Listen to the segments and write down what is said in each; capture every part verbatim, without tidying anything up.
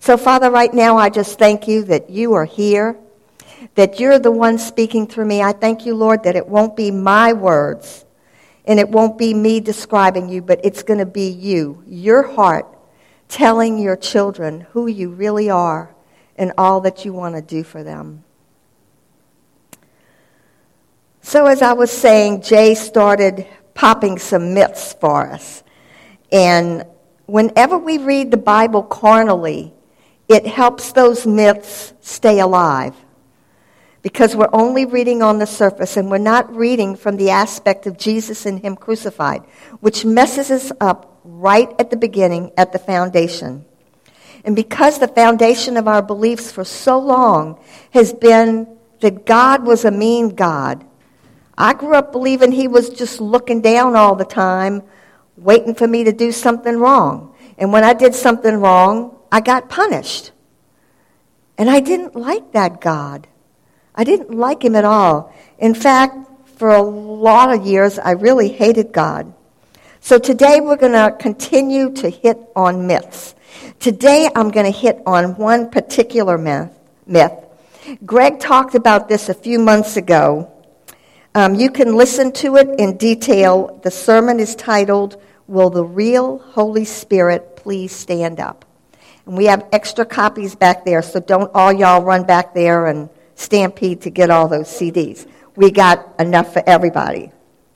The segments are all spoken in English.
So, Father, right now I just thank you that you are here, that you're the one speaking through me. I thank you, Lord, that it won't be my words and it won't be me describing you, but it's going to be you, your heart, telling your children who you really are and all that you want to do for them. So as I was saying, Jay started popping some myths for us. And whenever we read the Bible carnally, it helps those myths stay alive. Because we're only reading on the surface and we're not reading from the aspect of Jesus and him crucified, which messes us up right at the beginning, at the foundation. And because the foundation of our beliefs for so long has been that God was a mean God, I grew up believing he was just looking down all the time, waiting for me to do something wrong. And when I did something wrong, I got punished. And I didn't like that God. I didn't like him at all. In fact, for a lot of years, I really hated God. So today we're going to continue to hit on myths. Today I'm going to hit on one particular myth. myth. Greg talked about this a few months ago. Um, you can listen to it in detail. The sermon is titled, Will the Real Holy Spirit Please Stand Up? And we have extra copies back there, so don't all y'all run back there and stampede to get all those C Ds. We got enough for everybody.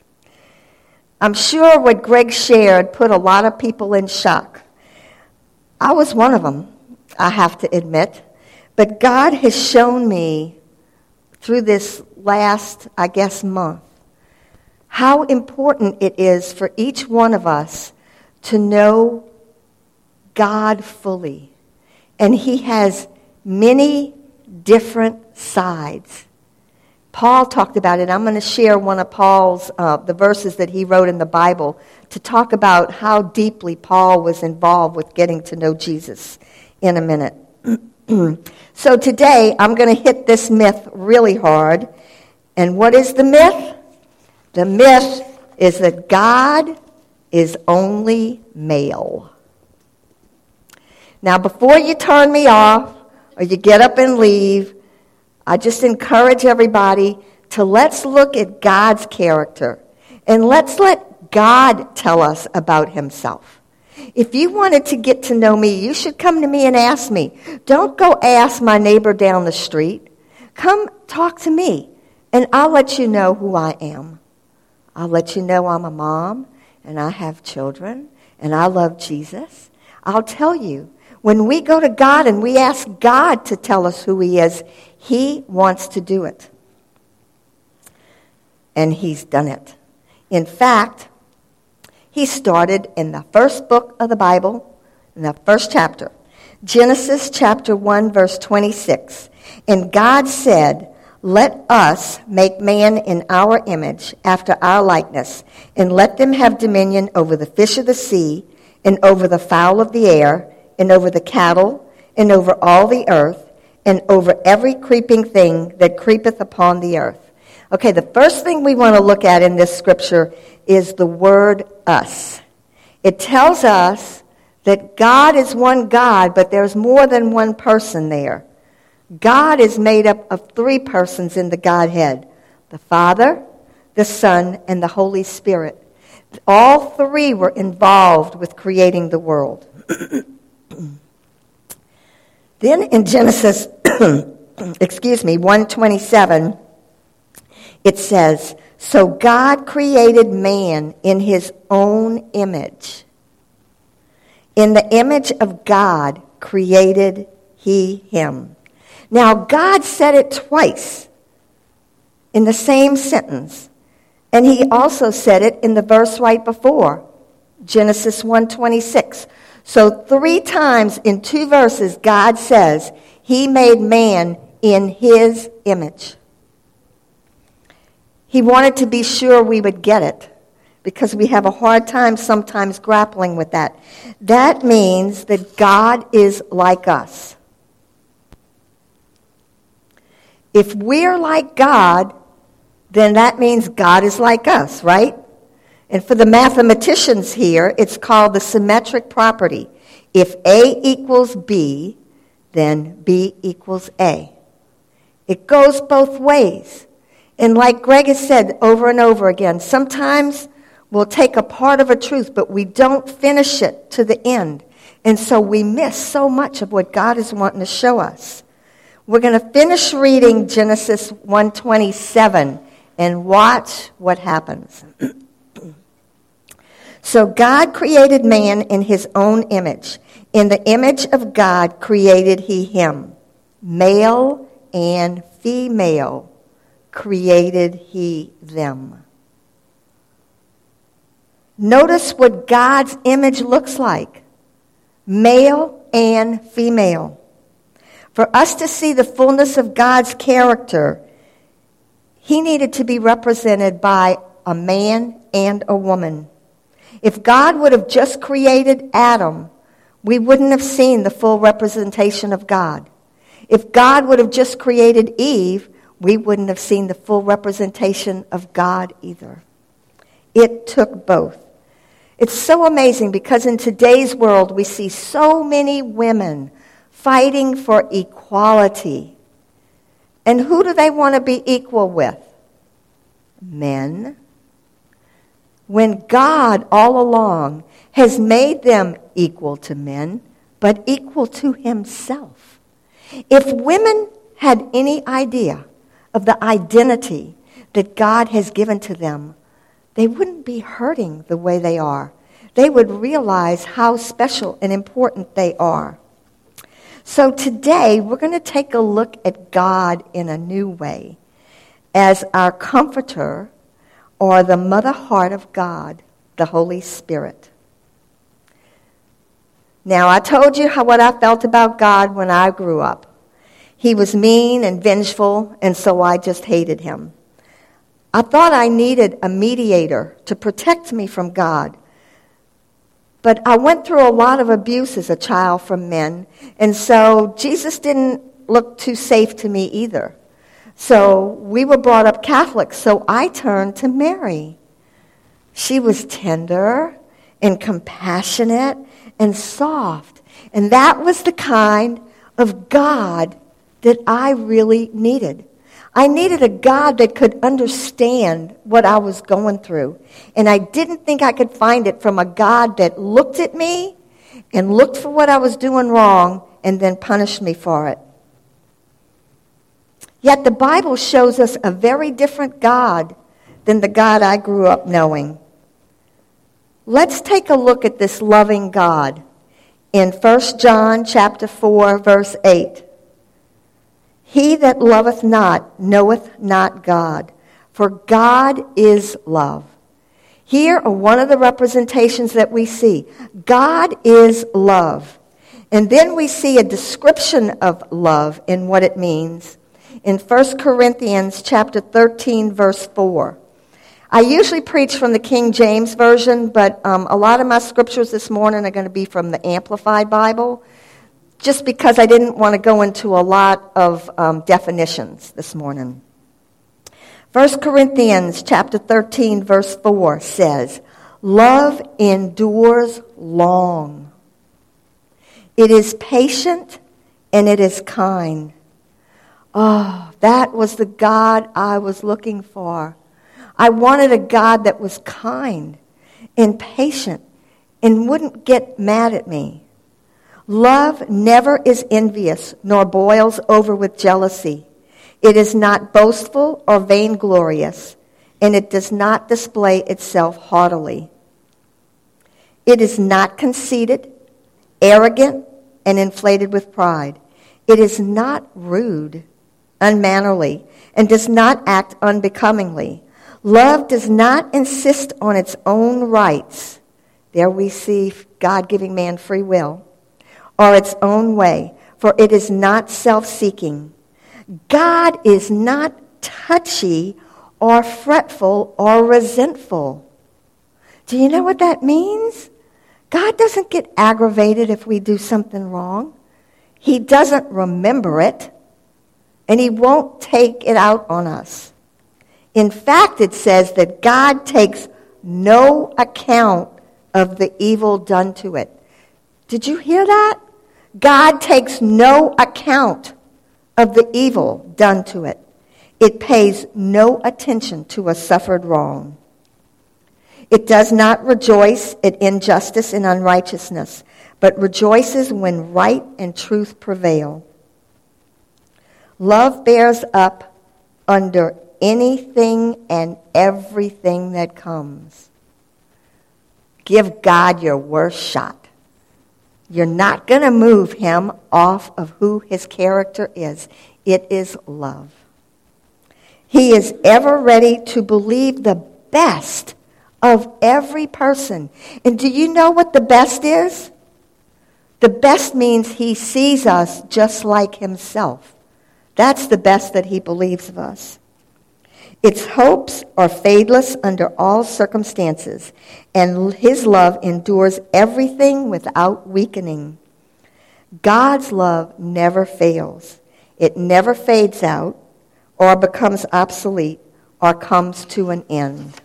I'm sure what Greg shared put a lot of people in shock. I was one of them, I have to admit. But God has shown me through this last, I guess, month, how important it is for each one of us to know God fully. And he has many different sides. Paul talked about it. I'm going to share one of Paul's, uh, the verses that he wrote in the Bible to talk about how deeply Paul was involved with getting to know Jesus in a minute. So today, I'm going to hit this myth really hard. And what is the myth? The myth is that God is only male. Now, before you turn me off or you get up and leave, I just encourage everybody to let's look at God's character and let's let God tell us about himself. If you wanted to get to know me, you should come to me and ask me. Don't go ask my neighbor down the street. Come talk to me, and I'll let you know who I am. I'll let you know I'm a mom, and I have children, and I love Jesus. I'll tell you, when we go to God and we ask God to tell us who he is, he wants to do it. And he's done it. In fact, he started in the first book of the Bible, in the first chapter, Genesis chapter one, verse twenty-six. And God said, let us make man in our image, after our likeness, and let them have dominion over the fish of the sea, and over the fowl of the air, and over the cattle, and over all the earth, and over every creeping thing that creepeth upon the earth. Okay, the first thing we want to look at in this scripture is the word us. It tells us that God is one God, but there's more than one person there. God is made up of three persons in the Godhead, the Father, the Son, and the Holy Spirit. All three were involved with creating the world. Then in Genesis, excuse me, one twenty-seven, it says, so God created man in his own image. In the image of God created he him. Now, God said it twice in the same sentence. And he also said it in the verse right before, Genesis one twenty-six. So three times in two verses, God says he made man in his image. He wanted to be sure we would get it because we have a hard time sometimes grappling with that. That means that God is like us. If we're like God, then that means God is like us, right? And for the mathematicians here, it's called the symmetric property. If A equals B, then B equals A. It goes both ways. And like Greg has said over and over again, sometimes we'll take a part of a truth, but we don't finish it to the end. And so we miss so much of what God is wanting to show us. We're going to finish reading Genesis one twenty-seven and watch what happens. So God created man in his own image. In the image of God created he him. Male and female created he them. Notice what God's image looks like. Male and female. For us to see the fullness of God's character, he needed to be represented by a man and a woman. If God would have just created Adam, we wouldn't have seen the full representation of God. If God would have just created Eve, we wouldn't have seen the full representation of God either. It took both. It's so amazing because in today's world we see so many women fighting for equality. And who do they want to be equal with? Men. When God all along has made them equal to men, but equal to himself. If women had any idea of the identity that God has given to them, they wouldn't be hurting the way they are. They would realize how special and important they are. So today, we're going to take a look at God in a new way as our comforter or the mother heart of God, the Holy Spirit. Now, I told you how what I felt about God when I grew up. He was mean and vengeful, and so I just hated him. I thought I needed a mediator to protect me from God. But I went through a lot of abuse as a child from men, and so Jesus didn't look too safe to me either. So we were brought up Catholic, so I turned to Mary. She was tender and compassionate and soft, and that was the kind of God that I really needed. I needed a God that could understand what I was going through. And I didn't think I could find it from a God that looked at me and looked for what I was doing wrong and then punished me for it. Yet the Bible shows us a very different God than the God I grew up knowing. Let's take a look at this loving God in First John chapter four, verse eight. He that loveth not knoweth not God, for God is love. Here are one of the representations that we see. God is love. And then we see a description of love and what it means in First Corinthians chapter thirteen, verse four. I usually preach from the King James Version, but um, a lot of my scriptures this morning are going to be from the Amplified Bible, just because I didn't want to go into a lot of um, definitions this morning. First Corinthians chapter thirteen, verse four says, love endures long. It is patient and it is kind. Oh, that was the God I was looking for. I wanted a God that was kind and patient and wouldn't get mad at me. Love never is envious, nor boils over with jealousy. It is not boastful or vainglorious, and it does not display itself haughtily. It is not conceited, arrogant, and inflated with pride. It is not rude, unmannerly, and does not act unbecomingly. Love does not insist on its own rights. There we see God giving man free will. Or its own way, for it is not self-seeking. God is not touchy or fretful or resentful. Do you know what that means? God doesn't get aggravated if we do something wrong. He doesn't remember it, and he won't take it out on us. In fact, it says that God takes no account of the evil done to it. Did you hear that? God takes no account of the evil done to it. It pays no attention to a suffered wrong. It does not rejoice at injustice and unrighteousness, but rejoices when right and truth prevail. Love bears up under anything and everything that comes. Give God your worst shot. You're not going to move him off of who his character is. It is love. He is ever ready to believe the best of every person. And do you know what the best is? The best means he sees us just like himself. That's the best that he believes of us. Its hopes are fadeless under all circumstances, and his love endures everything without weakening. God's love never fails. It never fades out or becomes obsolete or comes to an end.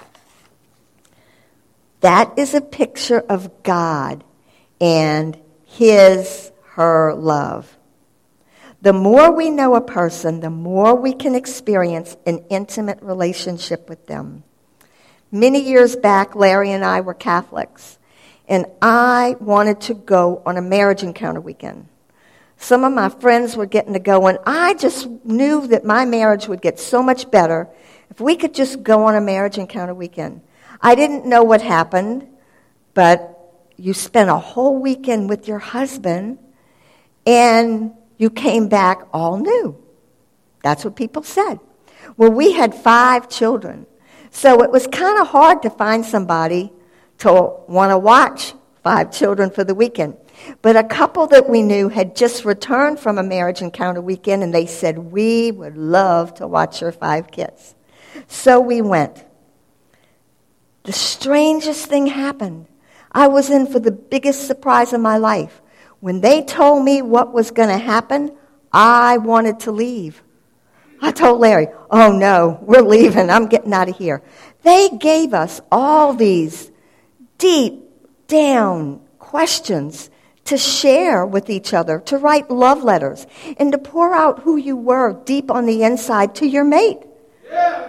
That is a picture of God and his, her love. The more we know a person, the more we can experience an intimate relationship with them. Many years back, Larry and I were Catholics, and I wanted to go on a marriage encounter weekend. Some of my friends were getting to go, and I just knew that my marriage would get so much better if we could just go on a marriage encounter weekend. I didn't know what happened, but you spent a whole weekend with your husband, and you came back all new. That's what people said. Well, we had five children, so it was kind of hard to find somebody to want to watch five children for the weekend. But a couple that we knew had just returned from a marriage encounter weekend, and they said, we would love to watch your five kids. So we went. The strangest thing happened. I was in for the biggest surprise of my life. When they told me what was going to happen, I wanted to leave. I told Larry, oh no, we're leaving. I'm getting out of here. They gave us all these deep down questions to share with each other, to write love letters, and to pour out who you were deep on the inside to your mate. Yeah.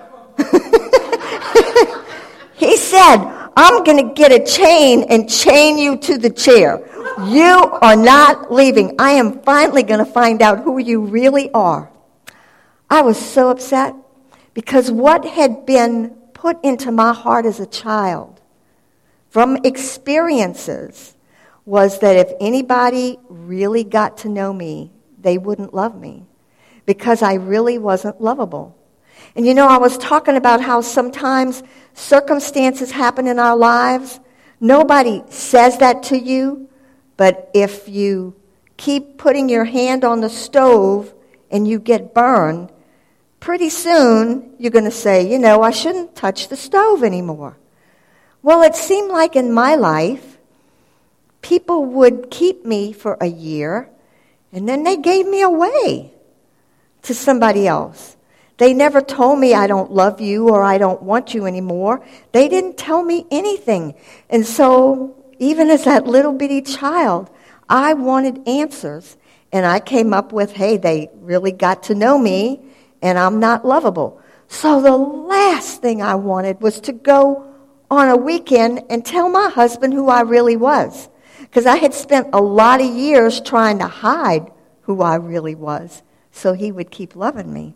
He said, I'm going to get a chain and chain you to the chair. You are not leaving. I am finally going to find out who you really are. I was so upset because what had been put into my heart as a child from experiences was that if anybody really got to know me, they wouldn't love me because I really wasn't lovable. And you know, I was talking about how sometimes circumstances happen in our lives. Nobody says that to you, but if you keep putting your hand on the stove and you get burned, pretty soon you're going to say, you know, I shouldn't touch the stove anymore. Well, it seemed like in my life, people would keep me for a year, and then they gave me away to somebody else. They never told me I don't love you or I don't want you anymore. They didn't tell me anything. And so even as that little bitty child, I wanted answers. And I came up with, hey, they really got to know me and I'm not lovable. So the last thing I wanted was to go on a weekend and tell my husband who I really was. Because I had spent a lot of years trying to hide who I really was so he would keep loving me.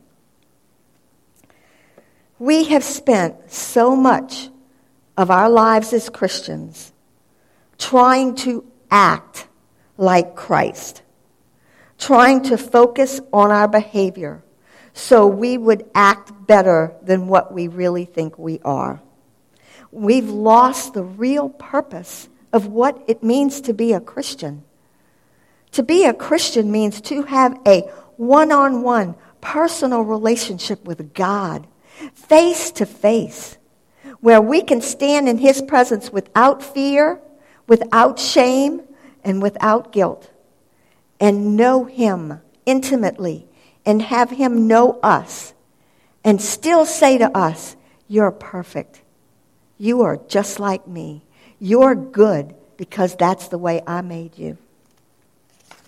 We have spent so much of our lives as Christians trying to act like Christ, trying to focus on our behavior so we would act better than what we really think we are. We've lost the real purpose of what it means to be a Christian. To be a Christian means to have a one-on-one personal relationship with God, face to face, where we can stand in his presence without fear, without shame, and without guilt, and know him intimately, and have him know us, and still say to us, you're perfect. You are just like me. You're good because that's the way I made you.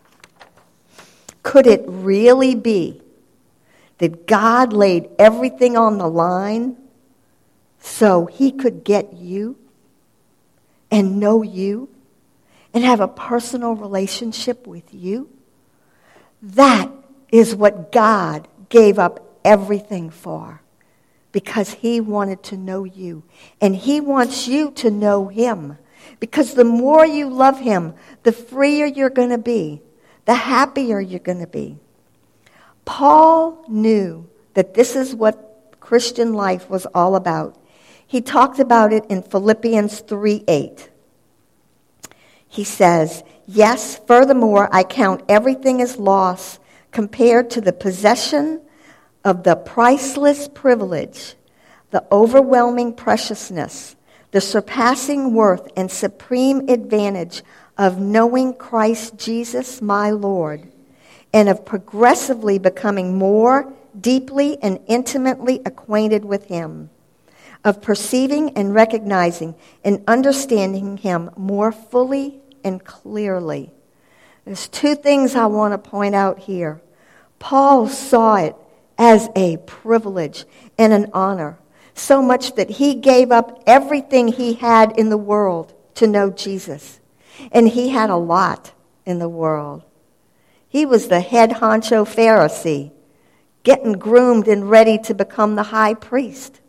Could it really be that God laid everything on the line so he could get you and know you and have a personal relationship with you? That is what God gave up everything for, because he wanted to know you. And he wants you to know him, because the more you love him, the freer you're going to be, the happier you're going to be. Paul knew that this is what Christian life was all about. He talked about it in Philippians three eight. He says, "Yes, furthermore, I count everything as loss compared to the possession of the priceless privilege, the overwhelming preciousness, the surpassing worth and supreme advantage of knowing Christ Jesus my Lord, and of progressively becoming more deeply and intimately acquainted with him, of perceiving and recognizing and understanding him more fully and clearly." There's two things I want to point out here. Paul saw it as a privilege and an honor, so much that he gave up everything he had in the world to know Jesus. And he had a lot in the world. He was the head honcho Pharisee, getting groomed and ready to become the high priest.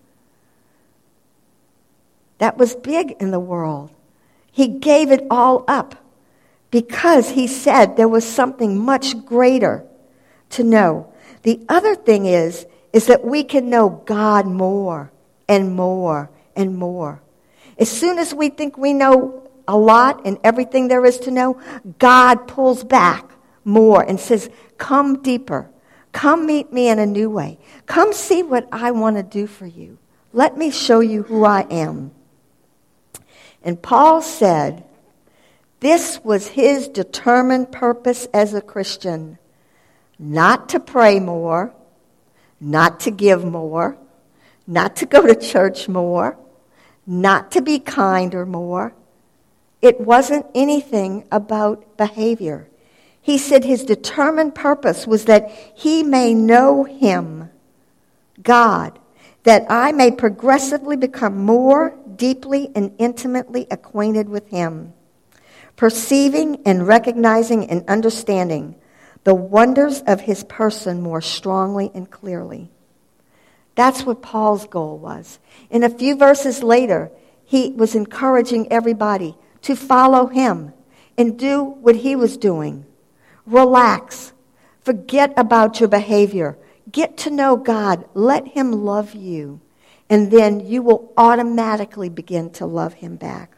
That was big in the world. He gave it all up because he said there was something much greater to know. The other thing is, is that we can know God more and more and more. As soon as we think we know a lot and everything there is to know, God pulls back more and says, come deeper. Come meet me in a new way. Come see what I want to do for you. Let me show you who I am. And Paul said this was his determined purpose as a Christian. Not to pray more, not to give more, not to go to church more, not to be kinder more. It wasn't anything about behavior. He said his determined purpose was that he may know him, God, that I may progressively become more deeply and intimately acquainted with him, perceiving and recognizing and understanding the wonders of his person more strongly and clearly. That's what Paul's goal was. And a few verses later, he was encouraging everybody to follow him and do what he was doing. Relax. Forget about your behavior. Get to know God. Let him love you. And then you will automatically begin to love him back.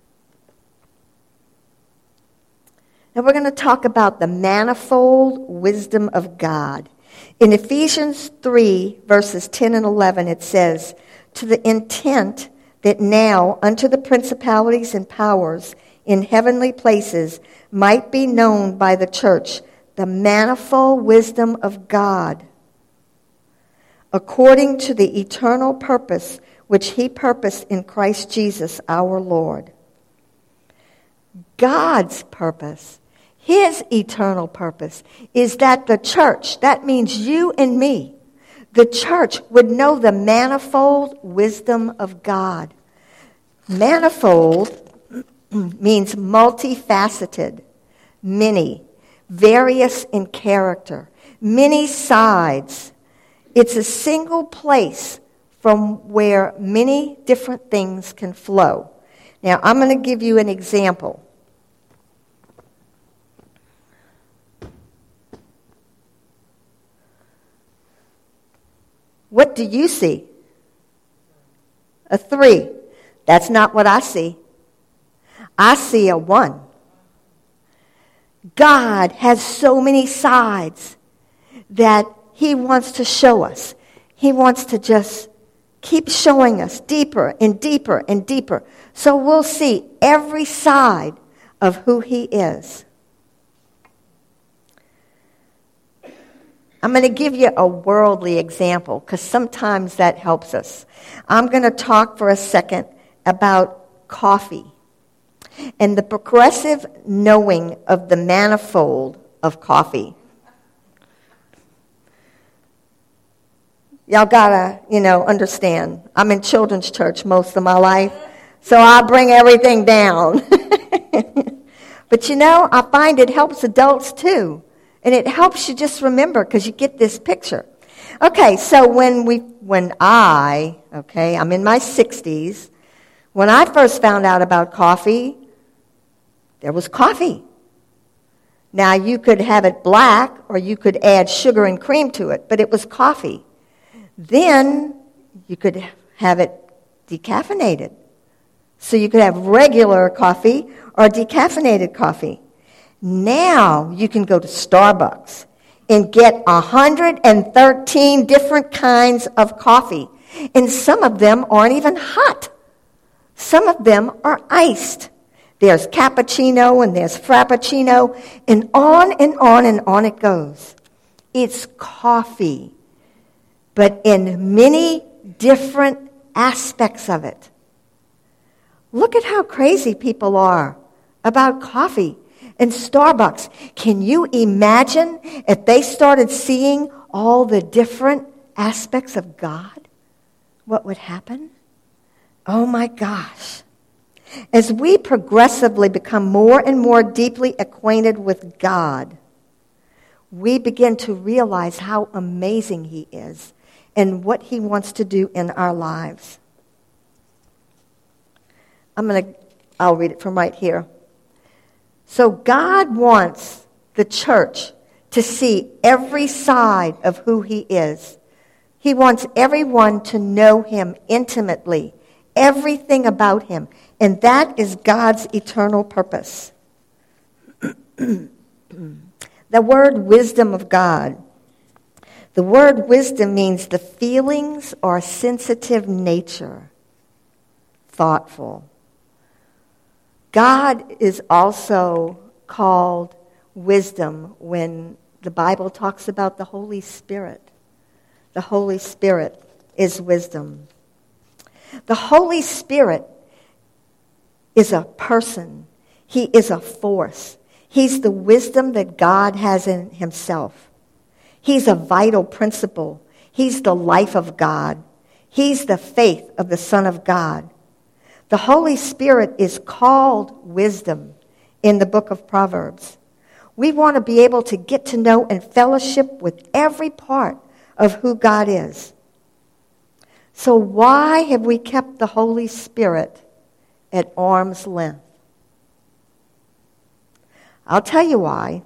Now we're going to talk about the manifold wisdom of God. In Ephesians three, verses ten and eleven, it says, "To the intent that now unto the principalities and powers in heavenly places might be known by the church the manifold wisdom of God, according to the eternal purpose which he purposed in Christ Jesus our Lord." God's purpose, his eternal purpose, is that the church, that means you and me, the church would know the manifold wisdom of God. Manifold means multifaceted, many, various in character, many sides. It's a single place from where many different things can flow. Now, I'm going to give you an example. What do you see? A three. That's not what I see. I see a one. God has so many sides that he wants to show us. He wants to just keep showing us deeper and deeper and deeper. So we'll see every side of who he is. I'm going to give you a worldly example because sometimes that helps us. I'm going to talk for a second about coffee and the progressive knowing of the manifold of coffee. Y'all gotta, you know, understand. I'm in children's church most of my life, so I bring everything down. But you know, I find it helps adults too. And it helps you just remember because you get this picture. Okay, so when we, when I, okay, I'm in my sixties, when I first found out about coffee, there was coffee. Now, you could have it black or you could add sugar and cream to it, but it was coffee. Then you could have it decaffeinated. So you could have regular coffee or decaffeinated coffee. Now you can go to Starbucks and get one hundred thirteen different kinds of coffee. And some of them aren't even hot. Some of them are iced. There's cappuccino and there's frappuccino, and on and on and on it goes. It's coffee, but in many different aspects of it. Look at how crazy people are about coffee and Starbucks. Can you imagine if they started seeing all the different aspects of God? What would happen? Oh my gosh. As we progressively become more and more deeply acquainted with God, we begin to realize how amazing He is and what He wants to do in our lives. I'm going to, I'll read it from right here. So God wants the church to see every side of who He is. He wants everyone to know Him intimately, everything about Him. And that is God's eternal purpose. The word wisdom of God. The word wisdom means the feelings or sensitive nature, thoughtful. God is also called wisdom when the Bible talks about the Holy Spirit. The Holy Spirit is wisdom. The Holy Spirit is a person. He is a force. He's the wisdom that God has in Himself. He's a vital principle. He's the life of God. He's the faith of the Son of God. The Holy Spirit is called wisdom in the book of Proverbs. We want to be able to get to know and fellowship with every part of who God is. So why have we kept the Holy Spirit at arm's length? I'll tell you why.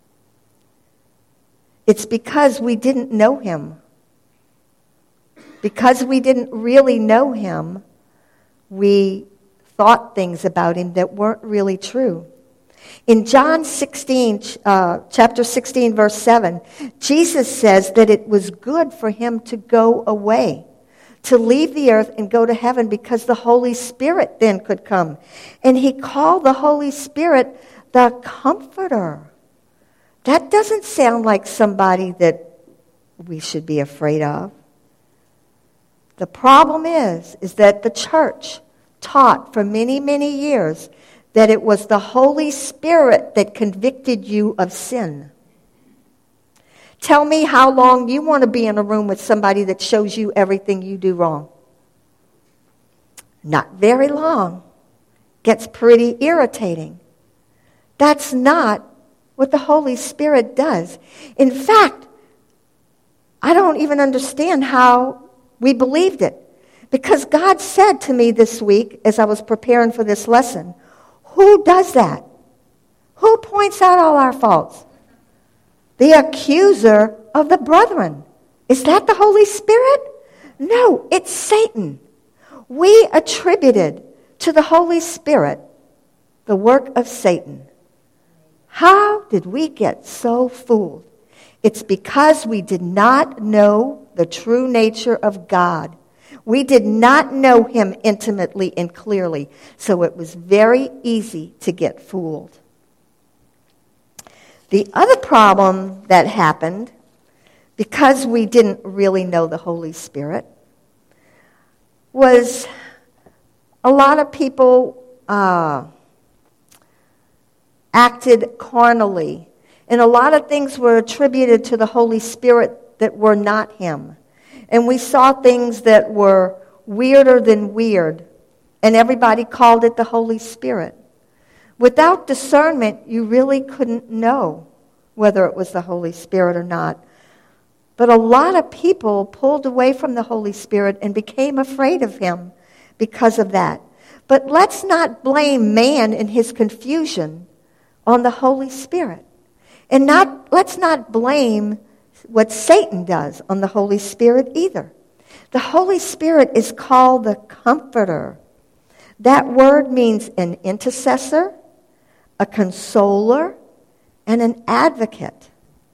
It's because we didn't know Him. Because we didn't really know Him, we thought things about Him that weren't really true. In John sixteen, uh, chapter sixteen, verse seven, Jesus says that it was good for Him to go away, to leave the earth and go to heaven, because the Holy Spirit then could come. And He called the Holy Spirit the Comforter. That doesn't sound like somebody that we should be afraid of. The problem is, is that the church taught for many, many years that it was the Holy Spirit that convicted you of sin. Tell me how long you want to be in a room with somebody that shows you everything you do wrong. Not very long. Gets pretty irritating. That's not what the Holy Spirit does. In fact, I don't even understand how we believed it. Because God said to me this week, as I was preparing for this lesson, who does that? Who points out all our faults? The accuser of the brethren. Is that the Holy Spirit? No, it's Satan. We attributed to the Holy Spirit the work of Satan. How did we get so fooled? It's because we did not know the true nature of God. We did not know Him intimately and clearly, so it was very easy to get fooled. The other problem that happened, because we didn't really know the Holy Spirit, was a lot of people uh, acted carnally, and a lot of things were attributed to the Holy Spirit that were not Him. And we saw things that were weirder than weird, and everybody called it the Holy Spirit. Without discernment, you really couldn't know whether it was the Holy Spirit or not. But a lot of people pulled away from the Holy Spirit and became afraid of him because of that. But let's not blame man in his confusion on the Holy Spirit. And not let's not blame what Satan does on the Holy Spirit either. The Holy Spirit is called the Comforter. That word means an intercessor, a consoler, and an advocate.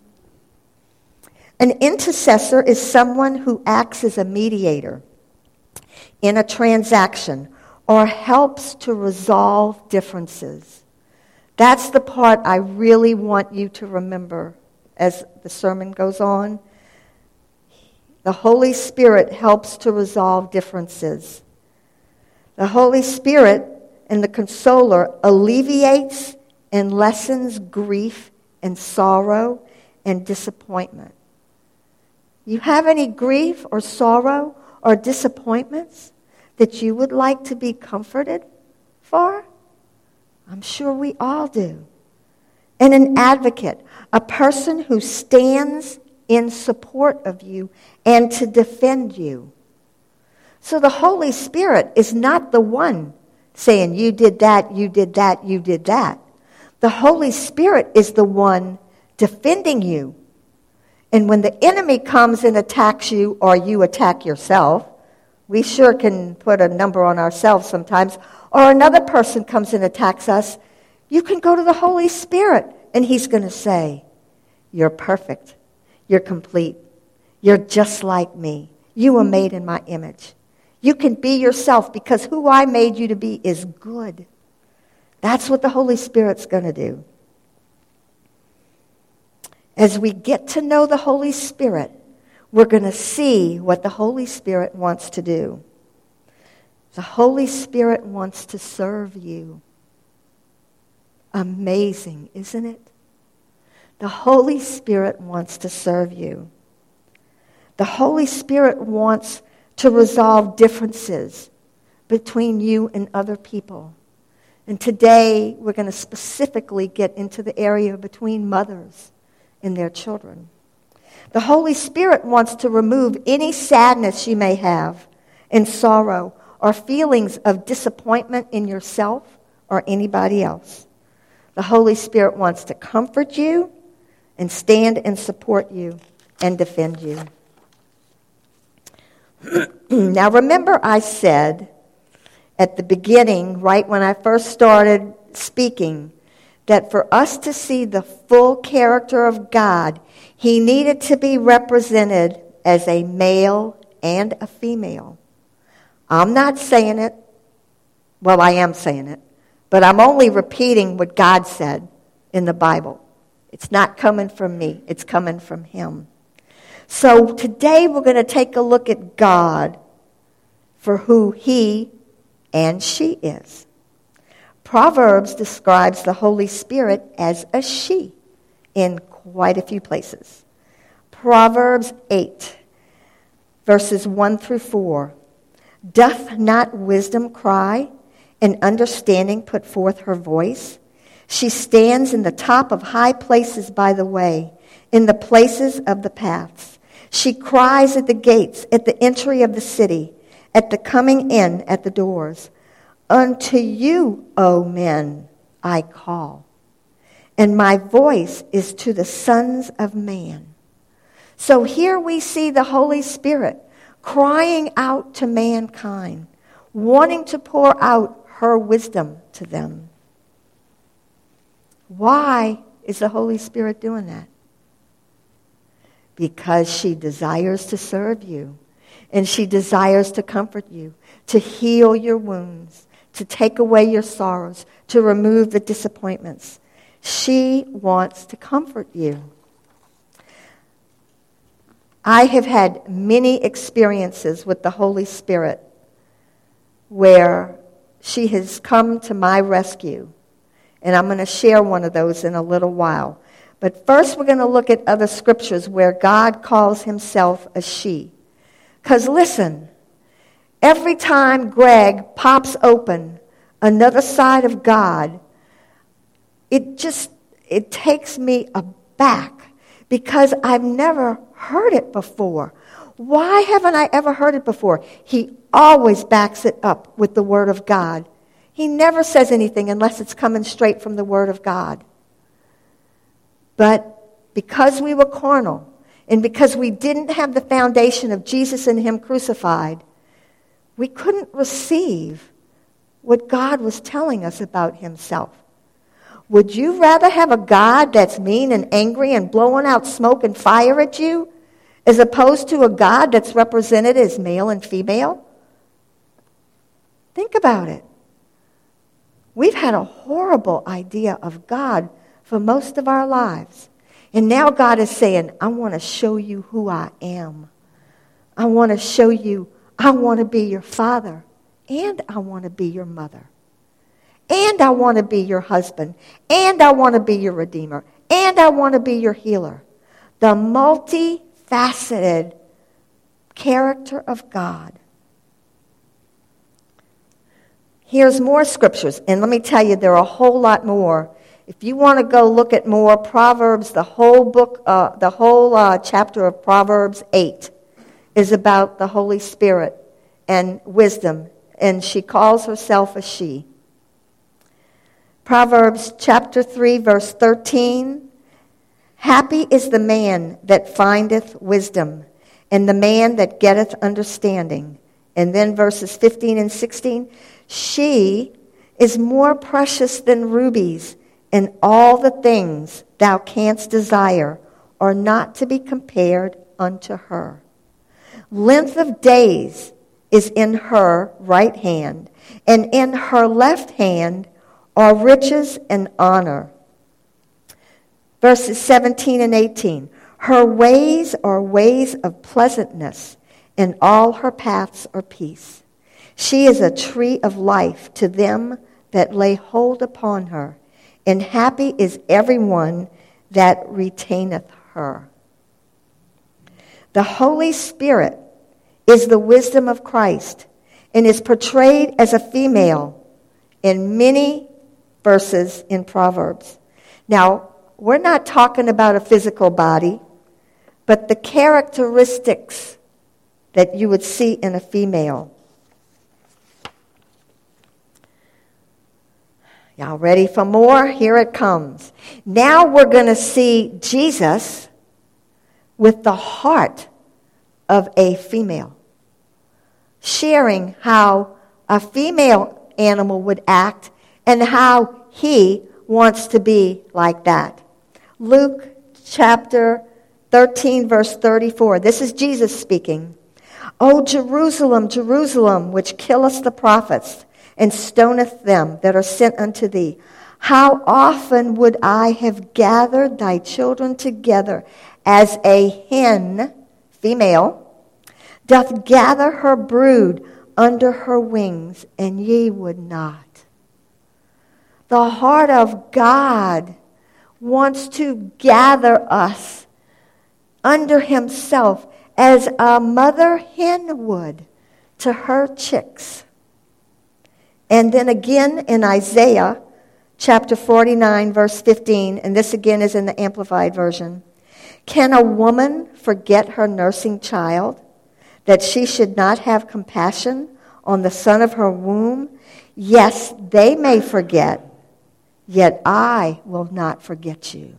An intercessor is someone who acts as a mediator in a transaction or helps to resolve differences. That's the part I really want you to remember as the sermon goes on. The Holy Spirit helps to resolve differences. The Holy Spirit and the consoler alleviates and lessens grief and sorrow and disappointment. You have any grief or sorrow or disappointments that you would like to be comforted for? I'm sure we all do. And an advocate, a person who stands in support of you and to defend you. So the Holy Spirit is not the one saying, you did that, you did that, you did that. The Holy Spirit is the one defending you. And when the enemy comes and attacks you, or you attack yourself, we sure can put a number on ourselves sometimes, or another person comes and attacks us, you can go to the Holy Spirit, and he's going to say, you're perfect, you're complete, you're just like me, you were made in my image. You can be yourself because who I made you to be is good. That's what the Holy Spirit's going to do. As we get to know the Holy Spirit, we're going to see what the Holy Spirit wants to do. The Holy Spirit wants to serve you. Amazing, isn't it? The Holy Spirit wants to serve you. The Holy Spirit wants to resolve differences between you and other people. And today, we're going to specifically get into the area between mothers and their children. The Holy Spirit wants to remove any sadness you may have and sorrow or feelings of disappointment in yourself or anybody else. The Holy Spirit wants to comfort you and stand and support you and defend you. Now remember I said at the beginning, right when I first started speaking, that for us to see the full character of God, he needed to be represented as a male and a female. I'm not saying it. Well, I am saying it. But I'm only repeating what God said in the Bible. It's not coming from me. It's coming from him. So today we're going to take a look at God for who he and she is. Proverbs describes the Holy Spirit as a she in quite a few places. Proverbs eight, verses one through four. Doth not wisdom cry, and understanding put forth her voice? She stands in the top of high places by the way, in the places of the paths. She cries at the gates, at the entry of the city, at the coming in at the doors. Unto you, O men, I call, and my voice is to the sons of man. So here we see the Holy Spirit crying out to mankind, wanting to pour out her wisdom to them. Why is the Holy Spirit doing that? Because she desires to serve you, and she desires to comfort you, to heal your wounds, to take away your sorrows, to remove the disappointments. She wants to comfort you. I have had many experiences with the Holy Spirit where she has come to my rescue. And I'm going to share one of those in a little while. But first we're going to look at other scriptures where God calls himself a she. Because listen, every time Greg pops open another side of God, it just, it takes me aback because I've never heard it before. Why haven't I ever heard it before? He always backs it up with the Word of God. He never says anything unless it's coming straight from the Word of God. But because we were carnal, and because we didn't have the foundation of Jesus and Him crucified, we couldn't receive what God was telling us about Himself. Would you rather have a God that's mean and angry and blowing out smoke and fire at you, as opposed to a God that's represented as male and female? Think about it. We've had a horrible idea of God for most of our lives. And now God is saying, I want to show you who I am. I want to show you, I want to be your father, and I want to be your mother. And I want to be your husband, and I want to be your redeemer, and I want to be your healer. The multifaceted character of God. Here's more scriptures, and let me tell you, there are a whole lot more. If you want to go look at more, Proverbs, the whole book, uh, the whole uh, chapter of Proverbs eight is about the Holy Spirit and wisdom, and she calls herself a she. Proverbs chapter three, verse thirteen, happy is the man that findeth wisdom, and the man that getteth understanding. And then verses fifteen and sixteen, she is more precious than rubies, and all the things thou canst desire are not to be compared unto her. Length of days is in her right hand, and in her left hand are riches and honor. Verses seventeen and eighteen, her ways are ways of pleasantness, and all her paths are peace. She is a tree of life to them that lay hold upon her, and happy is everyone that retaineth her. The Holy Spirit is the wisdom of Christ and is portrayed as a female in many verses in Proverbs. Now, we're not talking about a physical body, but the characteristics that you would see in a female. Y'all ready for more? Here it comes. Now we're going to see Jesus with the heart of a female, sharing how a female animal would act and how he wants to be like that. Luke chapter thirteen, verse thirty-four. This is Jesus speaking. O Jerusalem, Jerusalem, which killest the prophets and stoneth them that are sent unto thee. How often would I have gathered thy children together as a hen, female, doth gather her brood under her wings, and ye would not. The heart of God wants to gather us under himself as a mother hen would to her chicks. And then again in Isaiah chapter forty-nine, verse fifteen, and this again is in the Amplified Version. Can a woman forget her nursing child, that she should not have compassion on the son of her womb? Yes, they may forget, yet I will not forget you.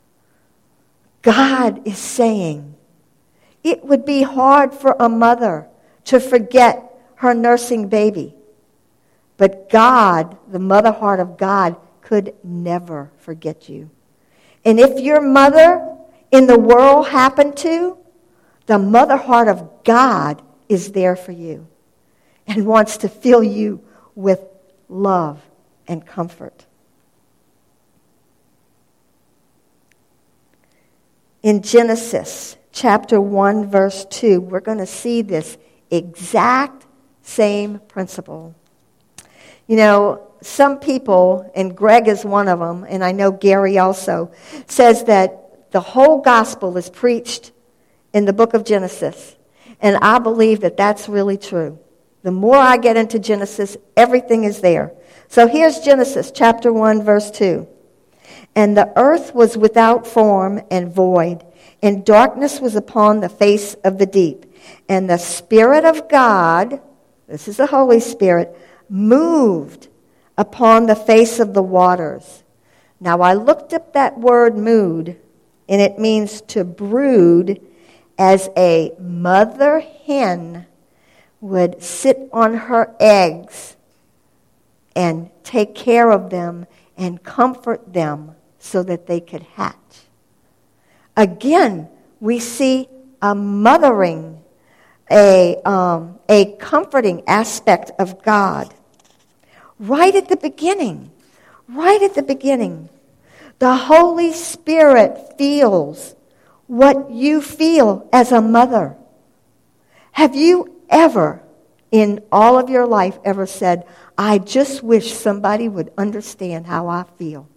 God is saying it would be hard for a mother to forget her nursing baby. But God, the mother heart of God, could never forget you. And if your mother in the world happened to, the mother heart of God is there for you and wants to fill you with love and comfort. In Genesis chapter one, verse two, we're going to see this exact same principle. You know, some people, and Greg is one of them, and I know Gary also, says that the whole gospel is preached in the book of Genesis. And I believe that that's really true. The more I get into Genesis, everything is there. So here's Genesis chapter one, verse two. And the earth was without form and void, and darkness was upon the face of the deep. And the Spirit of God, this is the Holy Spirit, moved upon the face of the waters. Now I looked up that word mood, and it means to brood, as a mother hen would sit on her eggs and take care of them and comfort them so that they could hatch. Again, we see a mothering, a, um, a comforting aspect of God. Right at the beginning, right at the beginning, the Holy Spirit feels what you feel as a mother. Have you ever, in all of your life, ever said, I just wish somebody would understand how I feel?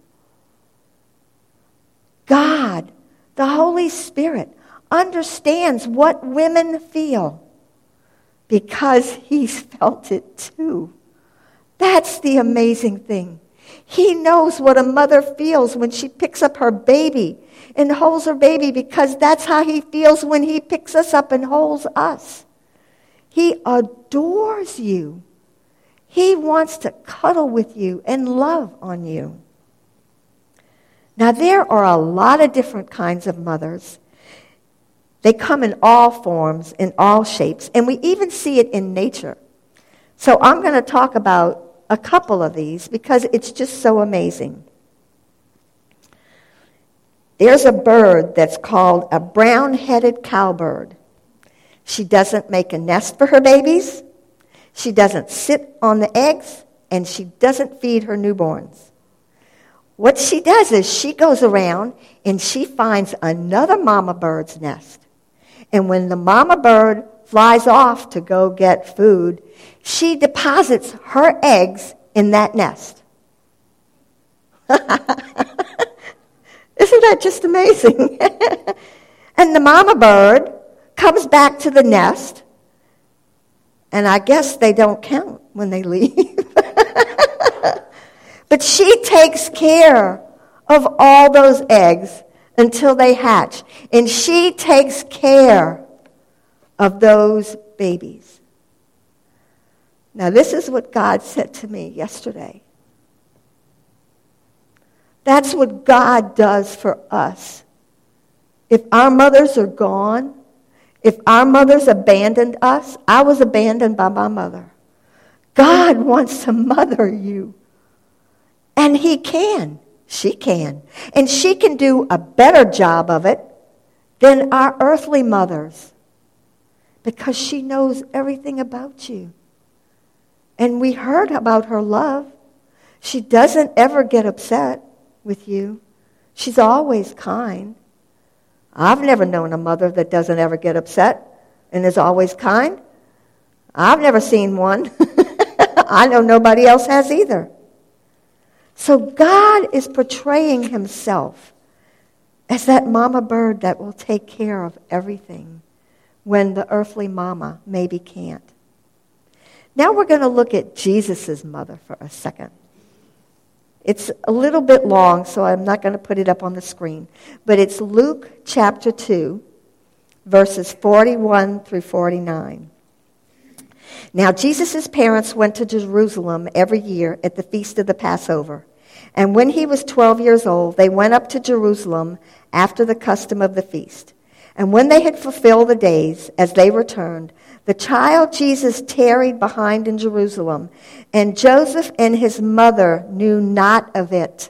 God, the Holy Spirit, understands what women feel because he's felt it too. That's the amazing thing. He knows what a mother feels when she picks up her baby and holds her baby, because that's how he feels when he picks us up and holds us. He adores you. He wants to cuddle with you and love on you. Now, there are a lot of different kinds of mothers. They come in all forms, in all shapes, and we even see it in nature. So I'm going to talk about a couple of these because it's just so amazing. There's a bird that's called a brown-headed cowbird. She doesn't make a nest for her babies. She doesn't sit on the eggs, and she doesn't feed her newborns. What she does is she goes around and she finds another mama bird's nest. And when the mama bird flies off to go get food, she deposits her eggs in that nest. Isn't that just amazing? And the mama bird comes back to the nest, and I guess they don't count when they leave. But she takes care of all those eggs until they hatch, and she takes care of those babies. Now, this is what God said to me yesterday. That's what God does for us. If our mothers are gone, if our mothers abandoned us, I was abandoned by my mother. God wants to mother you. And he can. She can. And she can do a better job of it than our earthly mothers, because she knows everything about you. And we heard about her love. She doesn't ever get upset with you. She's always kind. I've never known a mother that doesn't ever get upset and is always kind. I've never seen one. I know nobody else has either. So God is portraying himself as that mama bird that will take care of everything when the earthly mama maybe can't. Now we're going to look at Jesus' mother for a second. It's a little bit long, so I'm not going to put it up on the screen. But it's Luke chapter two, verses forty-one through forty-nine. Now Jesus' parents went to Jerusalem every year at the feast of the Passover. And when he was twelve years old, they went up to Jerusalem after the custom of the feast. And when they had fulfilled the days, as they returned, the child Jesus tarried behind in Jerusalem, and Joseph and his mother knew not of it.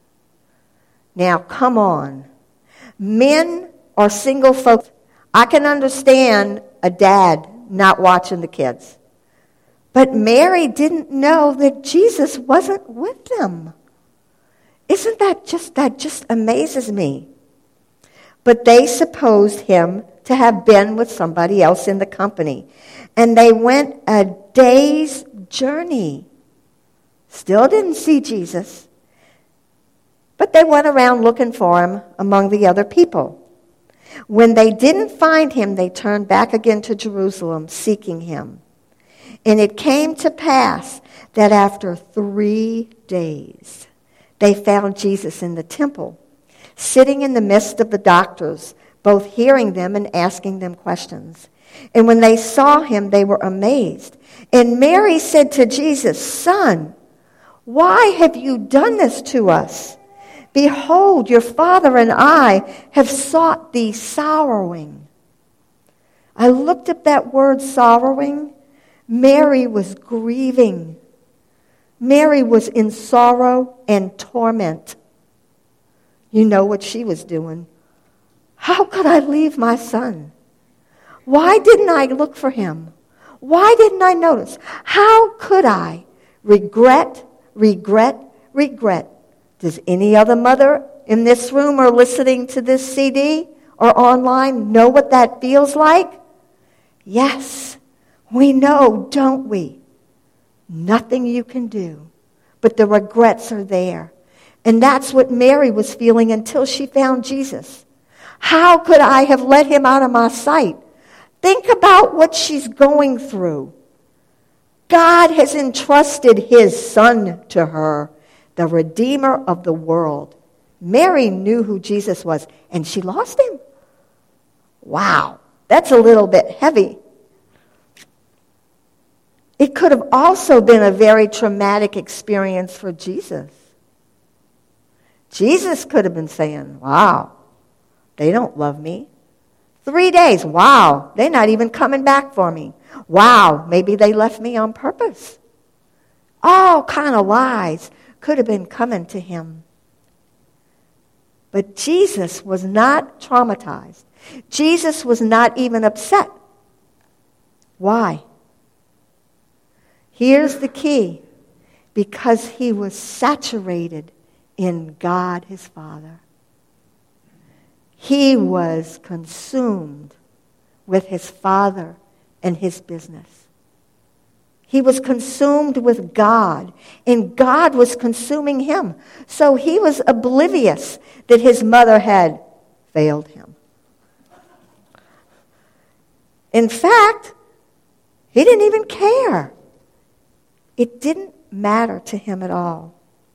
Now, come on. Men or single folks, I can understand a dad not watching the kids. But Mary didn't know that Jesus wasn't with them. Isn't that just, that just amazes me. But they supposed him to have been with somebody else in the company. And they went a day's journey. Still didn't see Jesus. But they went around looking for him among the other people. When they didn't find him, they turned back again to Jerusalem, seeking him. And it came to pass that after three days, they found Jesus in the temple, sitting in the midst of the doctors, both hearing them and asking them questions. And when they saw him, they were amazed. And Mary said to Jesus, "Son, why have you done this to us? Behold, your father and I have sought thee sorrowing." I looked up that word sorrowing. Mary was grieving. Mary was in sorrow and torment. You know what she was doing. How could I leave my son? Why didn't I look for him? Why didn't I notice? How could I regret, regret, regret? Does any other mother in this room or listening to this C D or online know what that feels like? Yes, we know, don't we? Nothing you can do, but the regrets are there. And that's what Mary was feeling until she found Jesus. How could I have let him out of my sight? Think about what she's going through. God has entrusted his son to her, the Redeemer of the world. Mary knew who Jesus was, and she lost him. Wow, that's a little bit heavy. It could have also been a very traumatic experience for Jesus. Jesus could have been saying, wow, they don't love me. Three days, wow, they're not even coming back for me. Wow, maybe they left me on purpose. All kind of lies could have been coming to him. But Jesus was not traumatized. Jesus was not even upset. Why? Here's the key. Because he was saturated in God his Father. He was consumed with his Father and his business. He was consumed with God, and God was consuming him. So he was oblivious that his mother had failed him. In fact, he didn't even care. It didn't matter to him at all.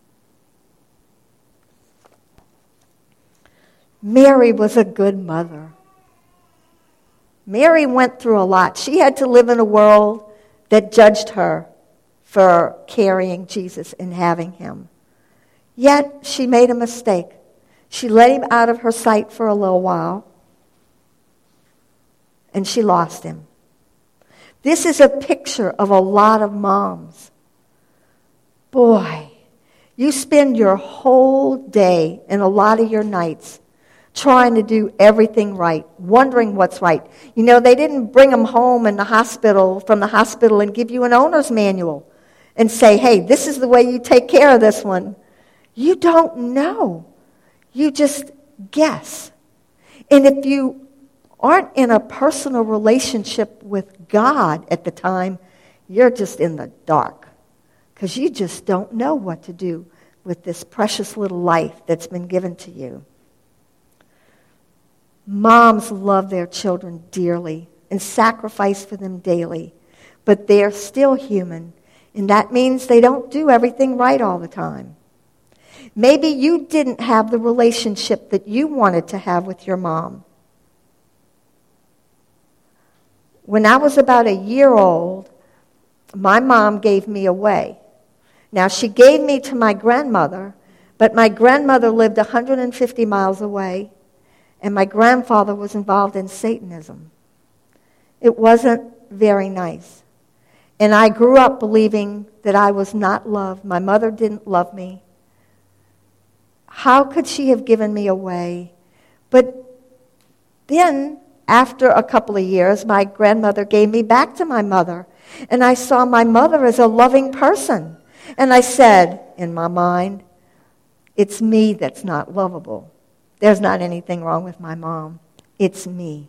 Mary was a good mother. Mary went through a lot. She had to live in a world that judged her for carrying Jesus and having him. Yet she made a mistake. She let him out of her sight for a little while, and she lost him. This is a picture of a lot of moms. Boy, you spend your whole day and a lot of your nights trying to do everything right, wondering what's right. You know, they didn't bring them home in the hospital, from the hospital, and give you an owner's manual and say, hey, this is the way you take care of this one. You don't know. You just guess. And if you aren't in a personal relationship with God at the time, you're just in the dark because you just don't know what to do with this precious little life that's been given to you. Moms love their children dearly and sacrifice for them daily, but they're still human, and that means they don't do everything right all the time. Maybe you didn't have the relationship that you wanted to have with your mom. When I was about a year old, my mom gave me away. Now, she gave me to my grandmother, but my grandmother lived one hundred fifty miles away, and my grandfather was involved in Satanism. It wasn't very nice. And I grew up believing that I was not loved. My mother didn't love me. How could she have given me away? But then, after a couple of years, my grandmother gave me back to my mother. And I saw my mother as a loving person. And I said, in my mind, it's me that's not lovable. There's not anything wrong with my mom. It's me.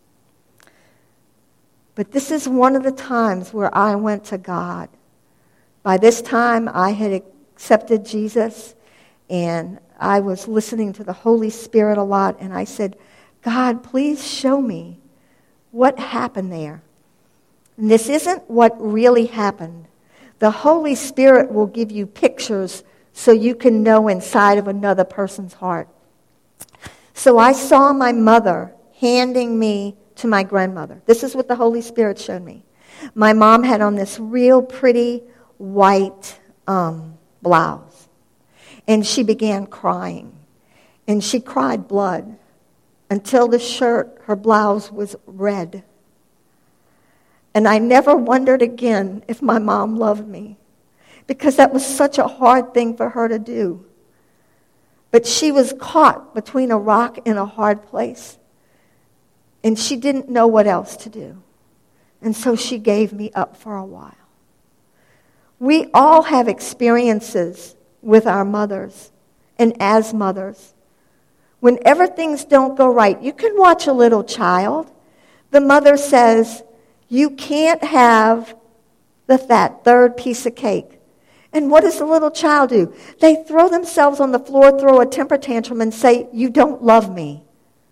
But this is one of the times where I went to God. By this time, I had accepted Jesus, and I was listening to the Holy Spirit a lot, and I said, God, please show me what happened there. And this isn't what really happened. The Holy Spirit will give you pictures so you can know inside of another person's heart. So I saw my mother handing me to my grandmother. This is what the Holy Spirit showed me. My mom had on this real pretty white um, blouse. And she began crying. And she cried blood until the shirt, her blouse, was red. And I never wondered again if my mom loved me, because that was such a hard thing for her to do. But she was caught between a rock and a hard place, and she didn't know what else to do. And so she gave me up for a while. We all have experiences with our mothers and as mothers. Whenever things don't go right, you can watch a little child. The mother says, you can't have the, that third piece of cake. And what does the little child do? They throw themselves on the floor, throw a temper tantrum, and say, you don't love me.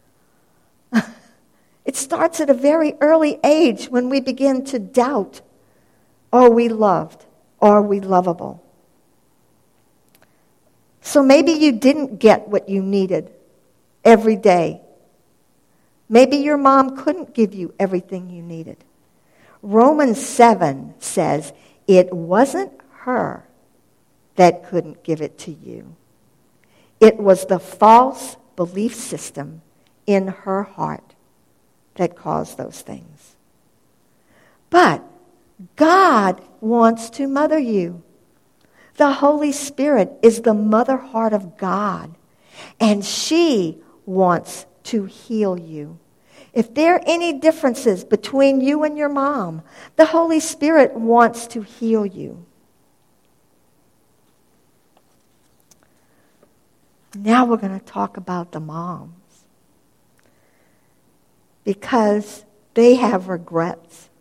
It starts at a very early age when we begin to doubt, are we loved? Are we lovable? So maybe you didn't get what you needed every day. Maybe your mom couldn't give you everything you needed. Romans seven says, it wasn't her that couldn't give it to you. It was the false belief system in her heart that caused those things. But God wants to mother you. The Holy Spirit is the mother heart of God, and she wants to heal you. If there are any differences between you and your mom, the Holy Spirit wants to heal you. Now we're going to talk about the moms, because they have regrets.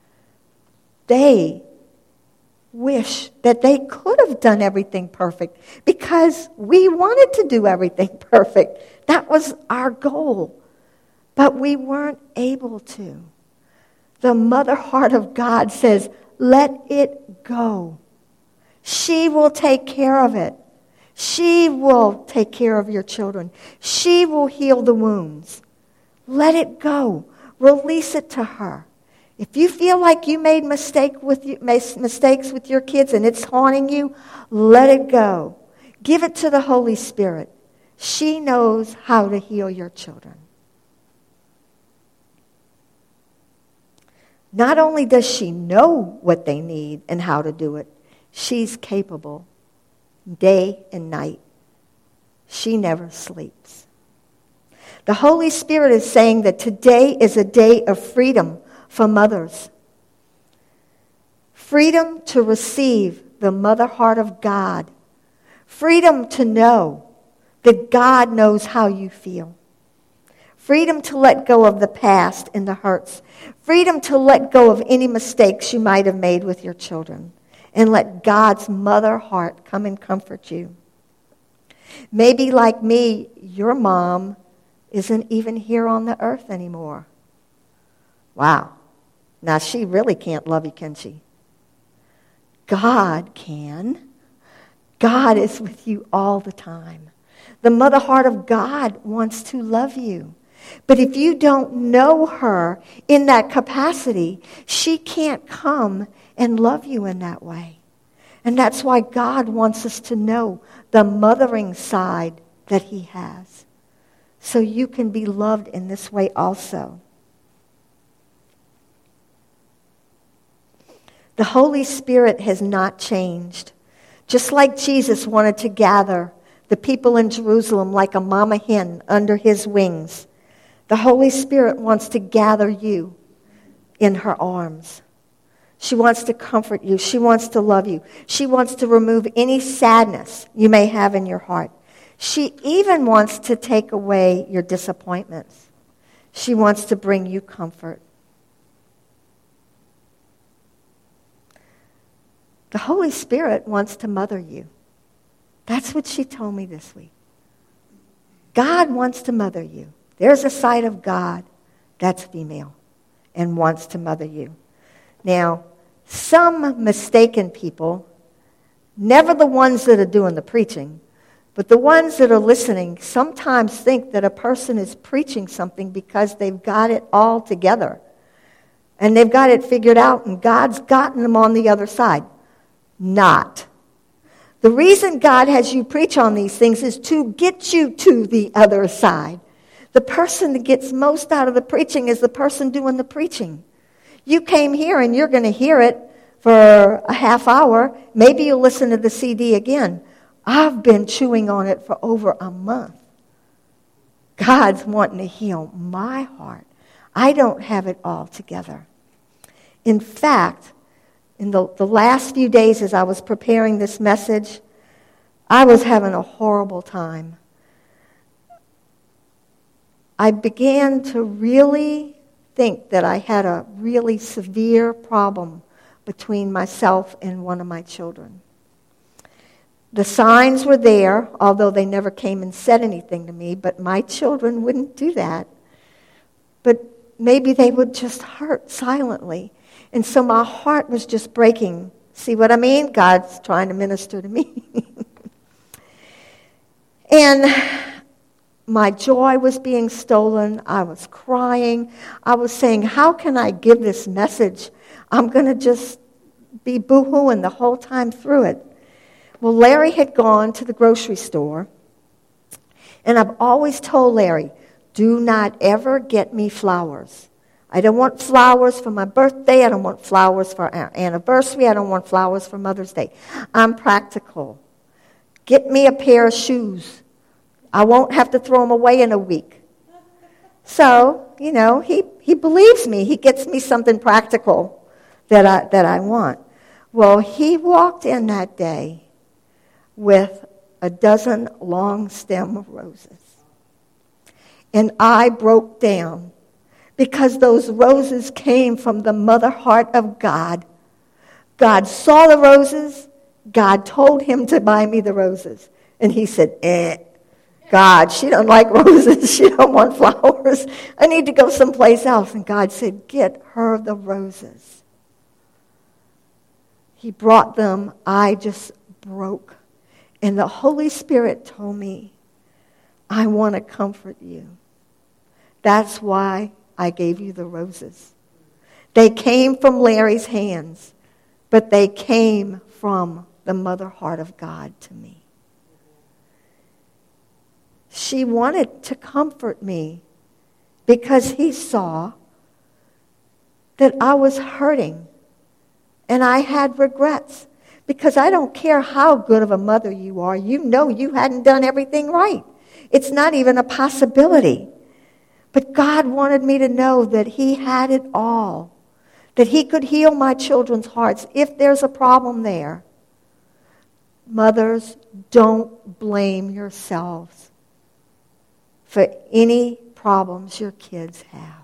They wish that they could have done everything perfect, because we wanted to do everything perfect. That was our goal. But we weren't able to. The mother heart of God says, let it go. She will take care of it. She will take care of your children. She will heal the wounds. Let it go. Release it to her. If you feel like you made mistake with you, mistakes with your kids and it's haunting you, let it go. Give it to the Holy Spirit. She knows how to heal your children. Not only does she know what they need and how to do it, she's capable day and night. She never sleeps. The Holy Spirit is saying that today is a day of freedom for mothers. Freedom to receive the mother heart of God. Freedom to know that God knows how you feel. Freedom to let go of the past and the hurts. Freedom to let go of any mistakes you might have made with your children. And let God's mother heart come and comfort you. Maybe like me, your mom isn't even here on the earth anymore. Wow. Now she really can't love you, can she? God can. God is with you all the time. The mother heart of God wants to love you. But if you don't know her in that capacity, she can't come and love you in that way. And that's why God wants us to know the mothering side that he has, so you can be loved in this way also. The Holy Spirit has not changed. Just like Jesus wanted to gather the people in Jerusalem like a mama hen under his wings, the Holy Spirit wants to gather you in her arms. She wants to comfort you. She wants to love you. She wants to remove any sadness you may have in your heart. She even wants to take away your disappointments. She wants to bring you comfort. The Holy Spirit wants to mother you. That's what she told me this week. God wants to mother you. There's a side of God that's female and wants to mother you. Now, some mistaken people, never the ones that are doing the preaching, but the ones that are listening, sometimes think that a person is preaching something because they've got it all together. And they've got it figured out, and God's gotten them on the other side. Not. The reason God has you preach on these things is to get you to the other side. The person that gets most out of the preaching is the person doing the preaching. You came here and you're going to hear it for a half hour. Maybe you'll listen to the C D again. I've been chewing on it for over a month. God's wanting to heal my heart. I don't have it all together. In fact, in the, the last few days as I was preparing this message, I was having a horrible time. I began to really think that I had a really severe problem between myself and one of my children. The signs were there, although they never came and said anything to me, but my children wouldn't do that. But maybe they would just hurt silently. And so my heart was just breaking. See what I mean? God's trying to minister to me. And my joy was being stolen. I was crying. I was saying, how can I give this message? I'm going to just be boo-hooing the whole time through it. Well, Larry had gone to the grocery store. And I've always told Larry, do not ever get me flowers. I don't want flowers for my birthday. I don't want flowers for our anniversary. I don't want flowers for Mother's Day. I'm practical. Get me a pair of shoes. I won't have to throw them away in a week. So, you know, he, he believes me. He gets me something practical that I, that I want. Well, he walked in that day with a dozen long stem roses. And I broke down because those roses came from the mother heart of God. God saw the roses. God told him to buy me the roses. And he said, eh, God, she don't like roses. She don't want flowers. I need to go someplace else. And God said, get her the roses. He brought them. I just broke. And the Holy Spirit told me, I want to comfort you. That's why I gave you the roses. They came from Larry's hands, but they came from the mother heart of God to me. She wanted to comfort me because he saw that I was hurting and I had regrets. Because I don't care how good of a mother you are, you know you hadn't done everything right. It's not even a possibility. But God wanted me to know that he had it all, that he could heal my children's hearts if there's a problem there. Mothers, don't blame yourselves for any problems your kids have.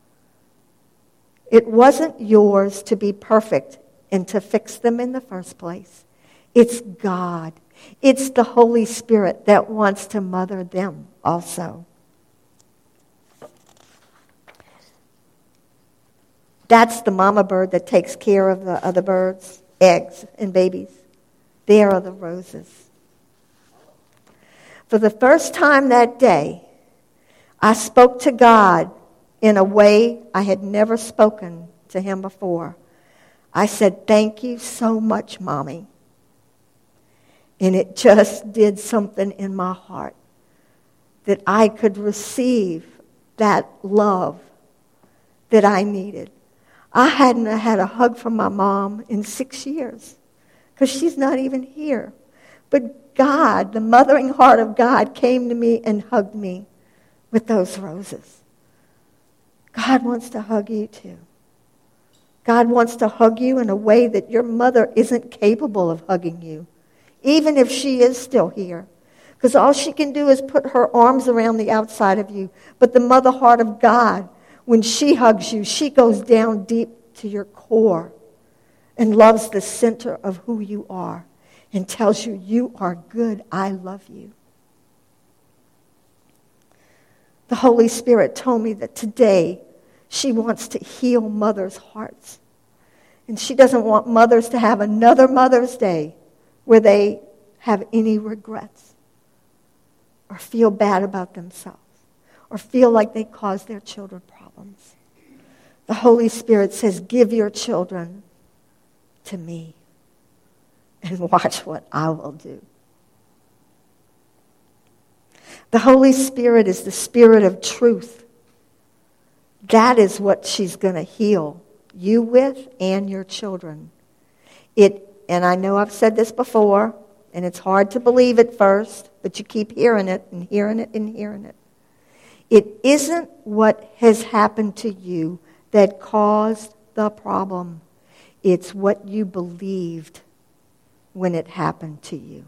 It wasn't yours to be perfect and to fix them in the first place. It's God. It's the Holy Spirit that wants to mother them also. That's the mama bird that takes care of the other birds, eggs and babies. There are the roses. For the first time that day, I spoke to God in a way I had never spoken to him before. I said, thank you so much, Mommy. And it just did something in my heart that I could receive that love that I needed. I hadn't had a hug from my mom in six years because she's not even here. But God, the mothering heart of God, came to me and hugged me with those roses. God wants to hug you too. God wants to hug you in a way that your mother isn't capable of hugging you, even if she is still here. Because all she can do is put her arms around the outside of you. But the mother heart of God, when she hugs you, she goes down deep to your core and loves the center of who you are and tells you, you are good, I love you. The Holy Spirit told me that today she wants to heal mothers' hearts. And she doesn't want mothers to have another Mother's Day where they have any regrets or feel bad about themselves or feel like they caused their children problems. The Holy Spirit says, give your children to me and watch what I will do. The Holy Spirit is the Spirit of truth. That is what she's going to heal you with and your children. It, and I know I've said this before, and it's hard to believe at first, but you keep hearing it and hearing it and hearing it. It isn't what has happened to you that caused the problem. It's what you believed when it happened to you.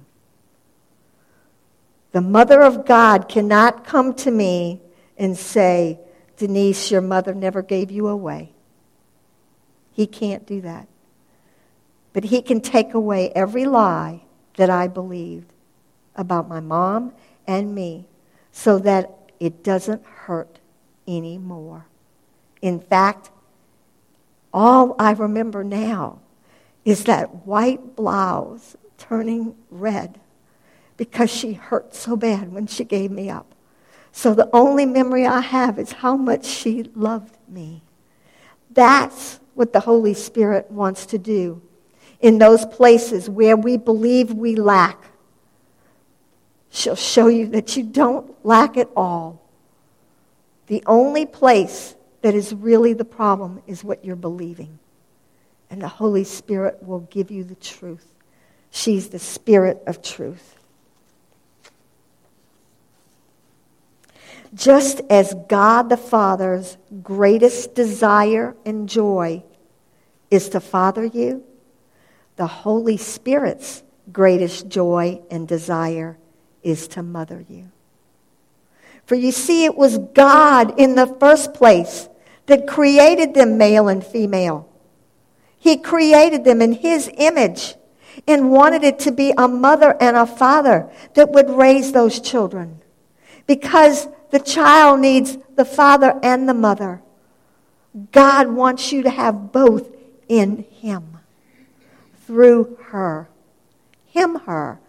The Mother of God cannot come to me and say, Denise, your mother never gave you away. He can't do that. But he can take away every lie that I believed about my mom and me so that it doesn't hurt anymore. In fact, all I remember now is that white blouse turning red because she hurt so bad when she gave me up. So the only memory I have is how much she loved me. That's what the Holy Spirit wants to do in those places where we believe we lack. She'll show you that you don't lack at all. The only place that is really the problem is what you're believing. And the Holy Spirit will give you the truth. She's the Spirit of truth. Just as God the Father's greatest desire and joy is to father you, the Holy Spirit's greatest joy and desire is to mother you. For you see, it was God in the first place that created them male and female. He created them in His image and wanted it to be a mother and a father that would raise those children. Because the child needs the father and the mother. God wants you to have both in Him. Through her. Him, her.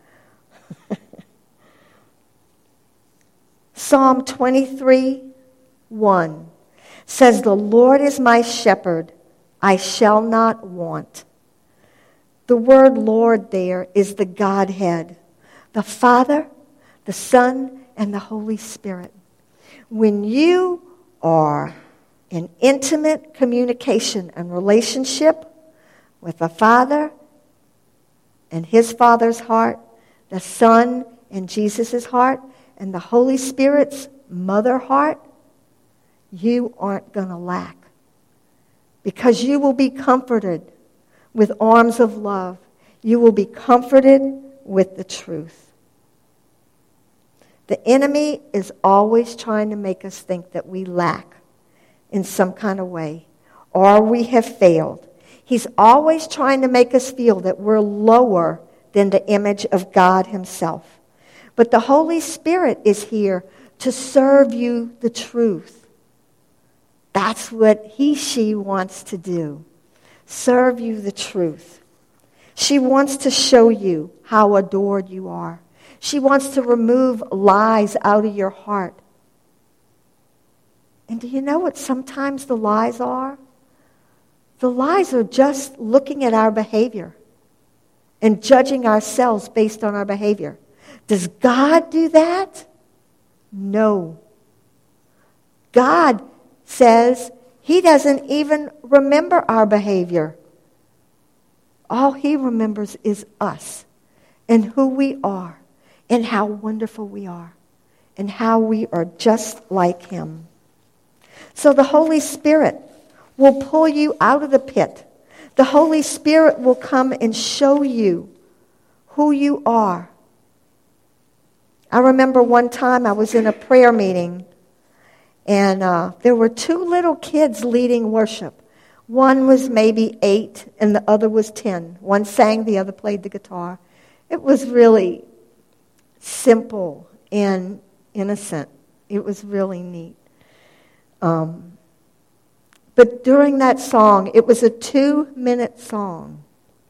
Psalm twenty-three, one says, the Lord is my shepherd, I shall not want. The word Lord there is the Godhead, the Father, the Son, and the Holy Spirit. When you are in intimate communication and relationship with the Father and His Father's heart, the Son and Jesus' heart, and the Holy Spirit's mother heart, you aren't going to lack. Because you will be comforted with arms of love. You will be comforted with the truth. The enemy is always trying to make us think that we lack in some kind of way, or we have failed. He's always trying to make us feel that we're lower than the image of God Himself. But the Holy Spirit is here to serve you the truth. That's what he, she wants to do. Serve you the truth. She wants to show you how adored you are. She wants to remove lies out of your heart. And do you know what sometimes the lies are? The lies are just looking at our behavior and judging ourselves based on our behavior. Does God do that? No. God says He doesn't even remember our behavior. All He remembers is us and who we are and how wonderful we are and how we are just like Him. So the Holy Spirit will pull you out of the pit. The Holy Spirit will come and show you who you are. I remember one time I was in a prayer meeting, and uh, there were two little kids leading worship. One was maybe eight, and the other was ten. One sang, the other played the guitar. It was really simple and innocent. It was really neat. Um, but during that song, it was a two-minute song.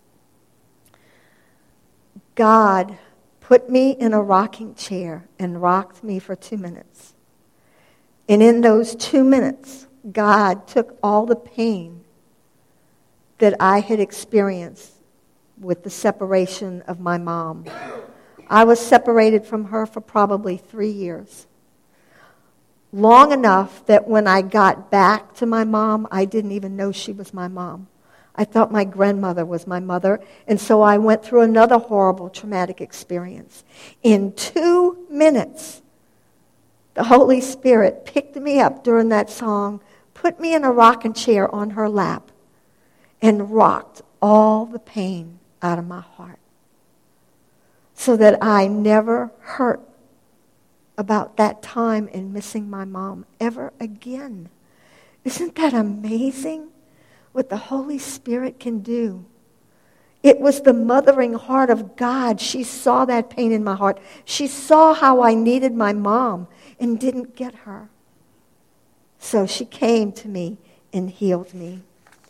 God put me in a rocking chair and rocked me for two minutes. And in those two minutes, God took all the pain that I had experienced with the separation of my mom. I was separated from her for probably three years. Long enough that when I got back to my mom, I didn't even know she was my mom. I thought my grandmother was my mother, and so I went through another horrible, traumatic experience. In two minutes, the Holy Spirit picked me up during that song, put me in a rocking chair on her lap, and rocked all the pain out of my heart so that I never hurt about that time in missing my mom ever again. Isn't that amazing what the Holy Spirit can do? It was the mothering heart of God. She saw that pain in my heart. She saw how I needed my mom and didn't get her. So she came to me and healed me.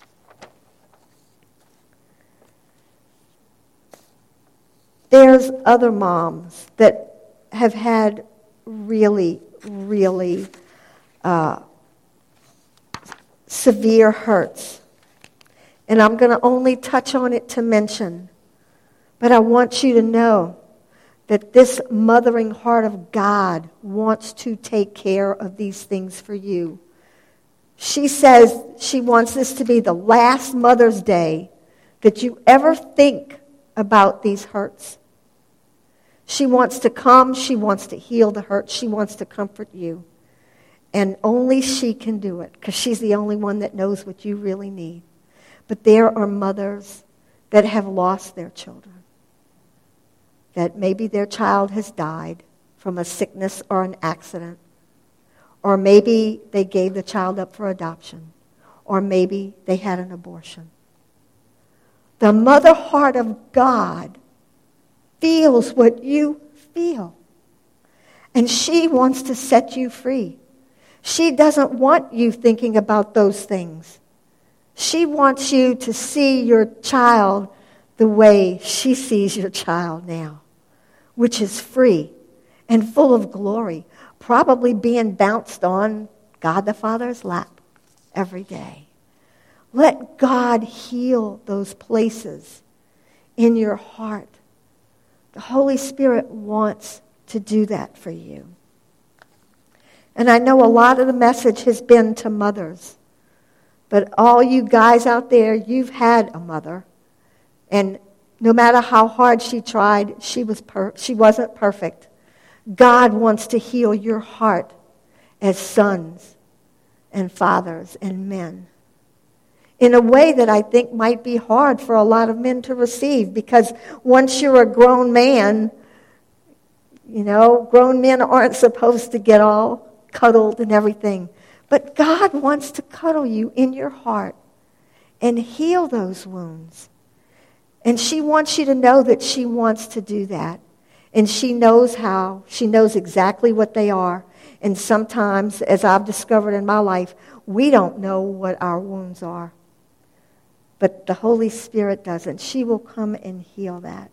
There's other moms that have had really, really uh, severe hurts. And I'm going to only touch on it to mention. But I want you to know that this mothering heart of God wants to take care of these things for you. She says she wants this to be the last Mother's Day that you ever think about these hurts. She wants to come. She wants to heal the hurt. She wants to comfort you. And only she can do it because she's the only one that knows what you really need. But there are mothers that have lost their children, that maybe their child has died from a sickness or an accident, or maybe they gave the child up for adoption, or maybe they had an abortion. The mother heart of God feels what you feel. And she wants to set you free. She doesn't want you thinking about those things. She wants you to see your child the way she sees your child now, which is free and full of glory, probably being bounced on God the Father's lap every day. Let God heal those places in your heart. The Holy Spirit wants to do that for you. And I know a lot of the message has been to mothers. But all you guys out there, you've had a mother. And no matter how hard she tried, she was per- she wasn't perfect. God wants to heal your heart as sons and fathers and men in a way that I think might be hard for a lot of men to receive, because once you're a grown man, you know, grown men aren't supposed to get all cuddled and everything. But God wants to cuddle you in your heart and heal those wounds. And she wants you to know that she wants to do that. And she knows how. She knows exactly what they are. And sometimes, as I've discovered in my life, we don't know what our wounds are. But the Holy Spirit doesn't. She will come and heal that.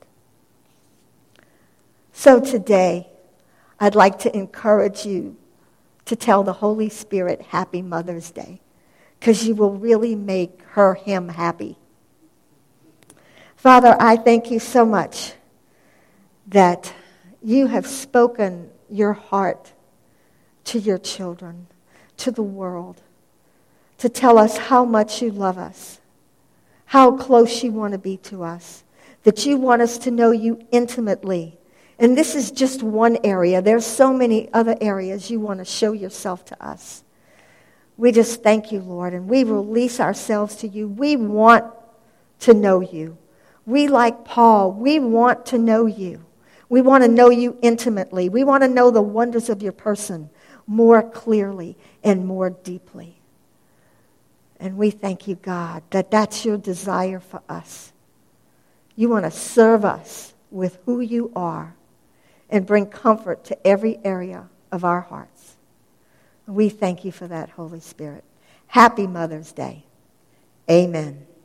So today, I'd like to encourage you to tell the Holy Spirit Happy Mother's Day, because you will really make her, him happy. Father, I thank you so much that you have spoken your heart to your children, to the world, to tell us how much you love us, how close you want to be to us, that you want us to know you intimately. And this is just one area. There's so many other areas you want to show yourself to us. We just thank you, Lord, and we release ourselves to you. We want to know you. We, like Paul, we want to know you. We want to know you intimately. We want to know the wonders of your person more clearly and more deeply. And we thank you, God, that that's your desire for us. You want to serve us with who you are and bring comfort to every area of our hearts. We thank you for that, Holy Spirit. Happy Mother's Day. Amen.